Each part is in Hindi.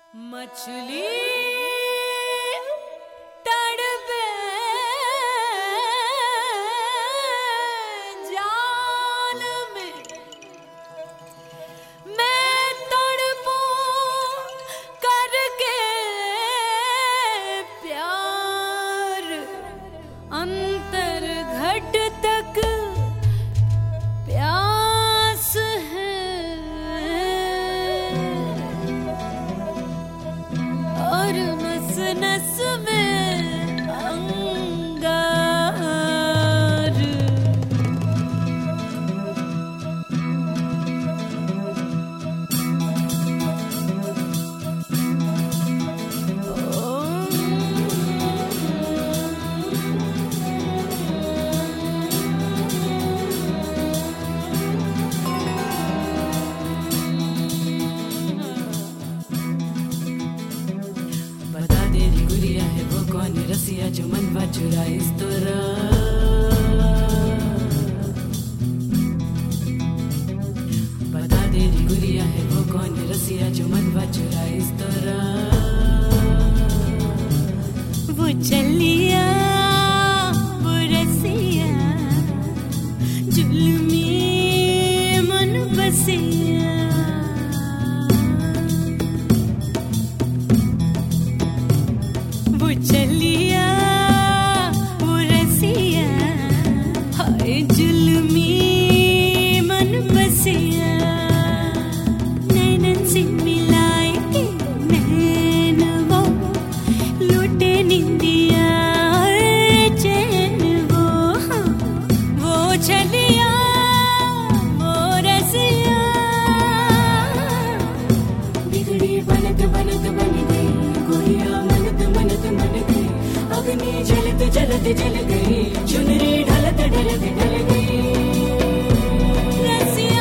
मछली तड़पे जाल में, मैं तड़पूं करके प्यार, अंतर घट तक प्यास है और नस नस में अंगार। बता दे रे गुरिया है वो कौन रसिया जो मनवा चुरा इस तरह। बता दे रे गुरिया है वो कौन रसिया जो मनवा चुरा इस तरह। वो चलिया वो रसिया जुल्मी मन बसिया। वो चलिया वो रसिया हाय जुल्मी मन बसिया। नैनन से मिलाए के नैन वो लूटे निंदिया चैन वो। हाँ, वो चलिया वो रसिया बिगड़ी बनत बनत बन गई गोरिया मनत मनत मन गई। अग्नि जलत जलत जल गई चुनरी ढलत ढलत ढल गई। रसिया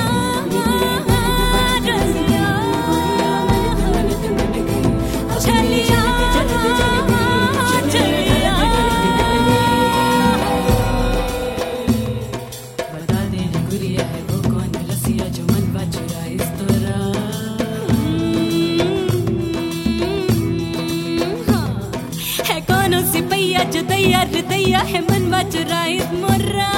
रसिया मनत मनत मन गई चलिया चलिया। बता दे रे गुरिया है वो कौन रसिया जो मनवा चुरा इस तरह। है कौन सिपैया जो तैयार दैया है मनवा चुरा इस मोरा।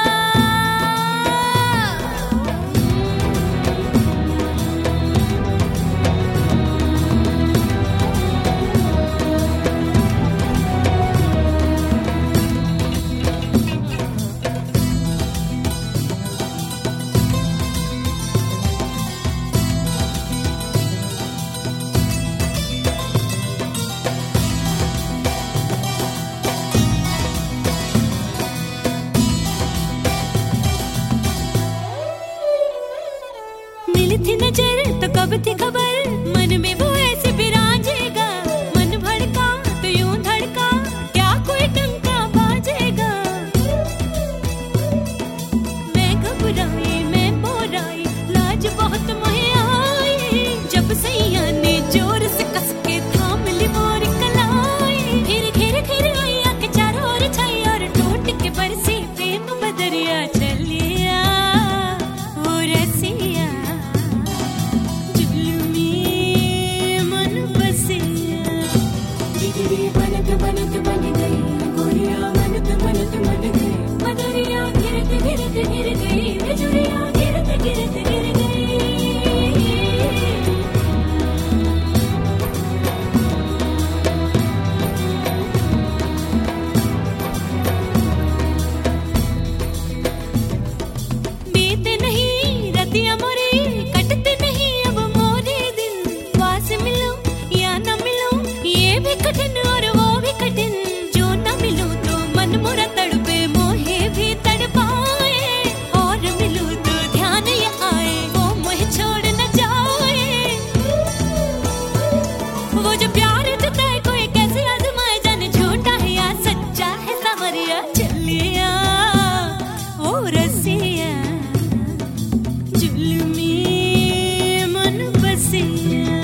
मिली थी नजर तो कब थी खबर मन में वो ऐसे विराजेगा। मन भड़का तो यूं धड़का क्या कोई टंका बाजेगा। मैं घबराई मैं बोराई लाज बहुत मुझे आई जब सैया ने जोर से कस के थाम ली मोरी कलाई। फिर घेर घेर आई आंखें चारों ओर छाई और टूट के बरसी प्रेम बदरिया। चलिया वो रसिया जुल्मी मन बसिया। बिगड़ी बनत बनत बन गई गोरिया मनत मनत मन गई। मदरिया गिरत गिरत गिर गई बिजुरिया गिरत गिरत गिर गई। बीते नहीं रतिया मोरी कटते नहीं अब मोरे दिन। वास मिलो या न मिलो ये भी कठिन और वो भी कठिन। जो न मिलो तो मन मोरा तड़पे मोहे भी तड़पाए। और मिलो तो ध्यान ये आए वो मोहे छोड़ न जाए। वो जो प्यार जताए कोई कैसे आजमाए जाने झूठा है या सच्चा है सावरिया। चलिया ओ रसिया जुल्मी मन बसिया।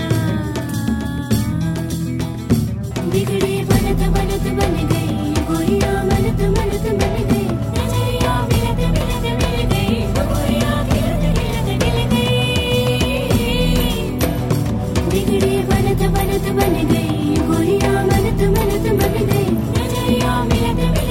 बिगड़ी बनत बनत बन गई गोरिया मनत मनत मन गई। नजरिया मिलत मिलत मिल गई गोरिया गिरत गिरत गिल गई। बिगड़ी बनत बनत बनत बन गई गोरियां बनत बनत बन गई नजरिया मिलत मिलत